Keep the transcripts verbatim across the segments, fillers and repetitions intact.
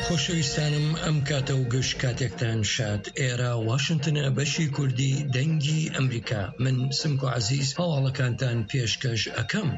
خۆشەویستانم ئەم کاتە و گەشت کاتێکتان شاد. ئێرە واشنگتنە بەشی کوردی دەنگی ئەمریکا. من سمک و عەزیز هەواڵەکانتان پێشکەش ئەکەم.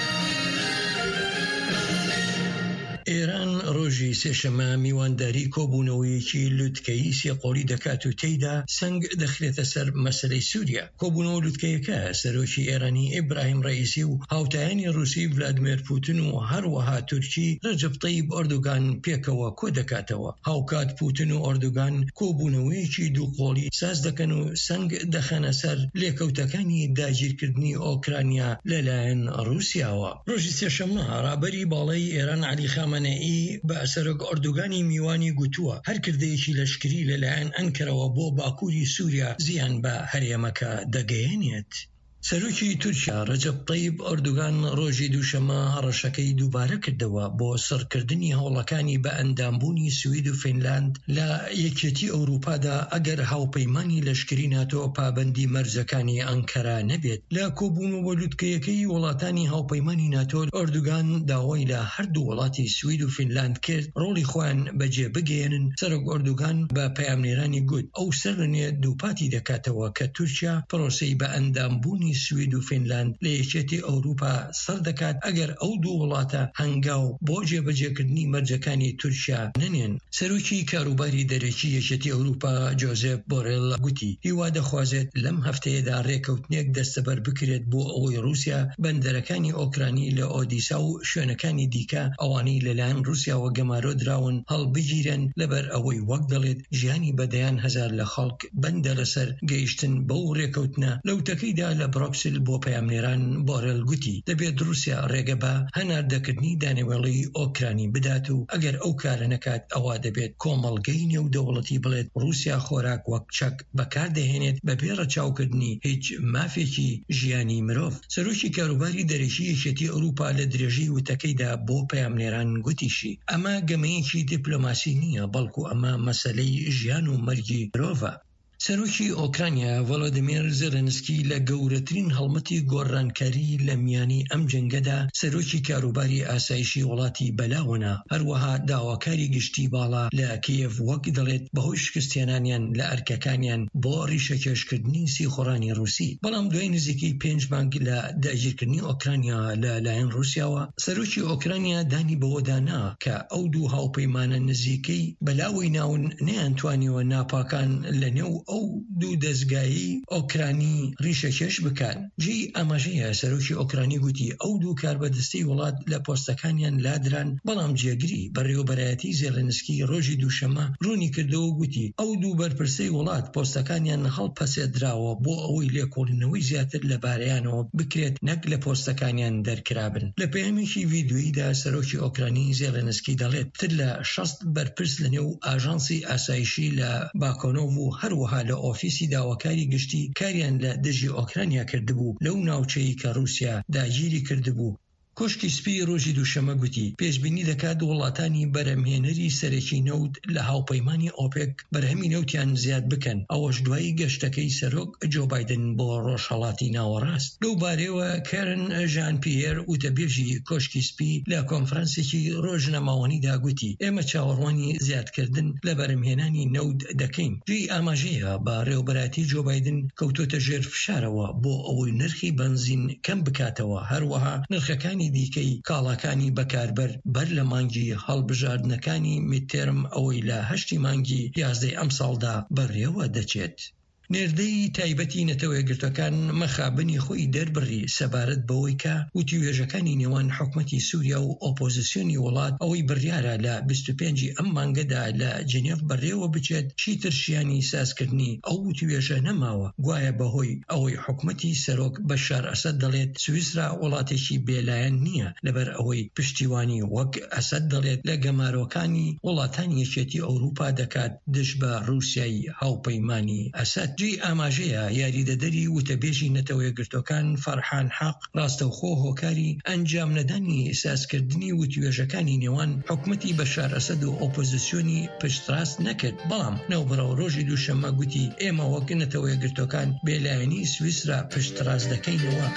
ئێران ڕۆژی سێشەمە میوانداری کۆبوونەوەیەکی لوتکەیی سێقۆڵی دەکات و تێیدا سنگ دەخرێتە سەر مەسەلەی سووریا. کۆبوونەوە لوتکەیەکە سەرۆکی ئێرانی ئیبراهیم ڕەئیسی و هاوتایانی رووسی ڤلادیمیر پوتین و هەروەها تورکی ڕەجەب تەیب ئەردۆغان پێکەوە کۆ دەکاتەوە. هاوکات پوتین و ئەردۆغان کۆبوونەوەیەکی دووقۆڵی ساز دەکەن و سنگ دەخەنە سەر لێکەوتەکانی داگیرکردنی ئۆکرانیا لەلایەن رووسیاوە. ڕۆژی سێشەمە ڕابەری باڵای ئێران عەلی خامنەئی بە سەرۆک ئەردۆغانی میوانی گوتووە هەر کردەیەکی لەشکری لەلایەن ئەنکەرەوە بۆ باکووری سووریا زیان بە هەرێمەکە دەگەیەنێت. سەرۆکی تورکیا ڕەجەب تەیب ئەردۆغان ڕۆژی دووشەمە هەڕەشەکەی دووبارە کردەوە بۆ سەرکردنی هەوڵەکانی بە ئەندامبوونی سوید و فینلاند لە یەکێتی ئەوروپادا ئەگەر هاوپەیمانی لەشکری ناتۆ پابەندی مەرجەکانی ئەنکەرا نەبێت. لە کۆبوونەوە لوتکەیەکەی وڵاتانی هاوپەیمانی ناتۆ ئەردۆغان داوای لە هەردوو وڵاتی سوید و فینلاند کرد ڕۆڵی خۆیان بەجێ بگەێنن. سەرۆک ئەردۆغان بە پەیامنێرانی گوت ئەو سەرنێ دووپاتی دەکاتەوە کە تورکیا پرۆسەی بە ئەندامبوونی سوید و فینلاند لە یەکێتی ئەوروپا سەر دەکات ئەگەر ئەو دوو وڵاتە هەنگاو بۆ جێبەجێکردنی مەرجەکانی تورکیا نەنێن. سەرۆکی کاروباری دەرەکی یەکێتی ئەوروپا جۆزێپ بۆرێل گوتی هیوا دەخوازێت لەم هەفتەیەدا ڕێکەوتنێک دەستەبەر بکرێت بۆ ئەوەی رووسیا بەندەرەکانی ئۆکرانی لە ئۆدیسا و شوێنەکانی دیکە ئەوانەی لەلایەن رووسیاوە گەمارۆ دراون هەڵبگیرن لەبەر ئەوەی وەک دەڵێت ژیانی بەدەیان هەزار لە خەڵک بەندە لەسەر گەیشتن بەو ڕێکەوتنە. لەوتەکەیدا لە بروکسل بۆ پەیامنێران بۆرێل گوتی دەبێت رووسیا ڕێگە بە هەناردەکردنی دانەوێڵی ئۆکرانی بدات و ئەگەر ئەو کارە نەکات ئەوە دەبێت کۆمەڵگەی نێودەوڵەتی بڵێت رووسیا خۆراک وەک چەک بەکاردەهێنێت بەبێ ڕەچاوکردنی هیچ مافێکی ژیانی مرۆڤ. سەرۆکی کاروباری دەرەکی یەکێتی ئەوروپا لە درێژەی وتەکەیدا بۆ پەیامنێران گوتیشی ئەمە گەمەیەکی دیپلۆماسی نییە بەڵکو ئەمە مەسەلەی ژیان و مەرگی مرۆڤە. سەرۆکی ئۆکرانیا ڤۆلۆدیمیر زێلێنسکی لە گەورەترین هەڵمەتی گۆڕانکاری لە میانی ئەم جەنگەدا سەرۆکی کاروباری ئاسایشی وڵاتی بەلاوەنا. هەروەها داواکاری گشتی باڵا لە کیێڤ وەک دەڵێت بەهۆی شکستێنانیان لە ئەرکەکانیان بۆ ڕیشەکێشکردنی سیخۆڕانی رووسی. بەڵام دوای نزیکی پێنج مانگ لە داگیرکردنی ئۆکرانیا لە لایەن رووسیاوە سەرۆکی ئۆکرانیا دانی بەوەدانا کە ئەو دوو هاوپەیمانە نزیکەی بەلاوەی ناون نەیانتوانیوە ناپاکان لە نێو ئەو دوو دەستگایی ئۆکرانی ڕیشەکێش بکەن. جێی ئاماژەیە سەرۆکی ئۆکرانی گوتی ئەو دوو کاربەدەستەی وڵات لە پۆستەکانیان لادران بەڵام جێگری بەڕێوەبەرایەتی زێلێنسکی ڕۆژی دووشەمە ڕوونی کردەوە گوتی ئەو دوو بەرپرسەی وڵات پۆستەکانیان هەڵپەسێدراوە بۆ ئەوەی لێکۆڵینەوەی زیاتر لەبارەیانەوە بکرێت نەک لە پۆستەکانیان دەرکرابن. لە پەیامێکی ڤیدیۆییدا سەرۆکی ئۆکرانی زێلێنسکی دەڵێت تر لە شەست بەرپرس لەنێو ئاژانسی ئاسایشی لە باکۆنۆڤ و هەروەها لە ئۆفیسی داواکاری گشتی کاریان لە دژی ئۆکرانیا کردبوو لەو ناوچەی کە رووسیا داگیری کردبوو. کۆشکی سپی ڕۆژی دووشەمە گوتی پێشبینی دەکات وڵاتانی بەرهەمهێنەری سەرەکی نەوت لە هاوپەیمانی ئۆپێک بەرهەمی نەوتیان زیاد بکەن. ئەوەش دوای گەشتەکەی سەرۆک جۆ بایدن بۆ ڕۆژهەڵاتی ناوەڕاست. لەو بارەوە کارن ژان پیێر وتەبێژی کۆشکی سپی لە کۆنفرانسێکی ڕۆژنەماوەنیدا گوتی ئێمە چاوەڕوانی زیادکردن لە بەرهەمهێنانی نەوت دەکەین. جێی ئاماژەیە بە ڕێوەبەراتی جۆ بایدن کەوتۆتە ژێر فشارەوە بۆ ئەوەی نرخی بنزین کەم بکاتەوە. هەروەها نرخەکانی دیکەی کاڵاکانی بەکاربەر بەر لە مانگی هەڵبژاردنەکانی میدتێرم ئەوەی لە هەشتی مانگی یازدەی ئەم ساڵدا بەڕێوە دەچێت. نێردەی تایبەتی نەتەوە یەکگرتوەکان مەخابنی خۆی دەربڕی سەبارەت بەوەی کە وتیوێژەکانی نێوان حکومەتی سووریا و ئۆپۆزیسیۆنی وڵات ئەوەی بڕیارە لە بیست و پێنجی ئەم مانگەدا لە جنێڤ بەڕێوە بچێت چیتر شیانی سازکردنی ئەو وتیوێژە نەماوە. گوایە بەهۆی ئەوەی حکومەتی سەرۆک بەشار ئەسەد دەڵێت سویسرا وڵاتێکی بێلایەن نییە لەبەر ئەوەی پشتیوانی وەک ئەسەد دەڵێت لە گەمارۆکانی وڵاتانی یەکێتی ئەوروپا دەکات دژ بە رووسیای هاوپەیمانی ئەسەد. جێی ئاماژەیە یاریدەدەری وتەبێژی نەتەوە یەکگرتوەکان فەرحان حەق ڕاستەوخۆ هۆکاری ئەنجام نەدانی سازکردنی وتیوێژەکانی نێوان حکومەتی بەشار ئەسەد و ئۆپۆزیسیۆنی پشتڕاست نەکرد. بەڵام نەوبەڕە ڕۆژی دووشەمە گوتی ئێمە وەک نەتەوە یەکگرتوەکان بێلایەنی سویسرا پشتڕاست دەکەینەوە.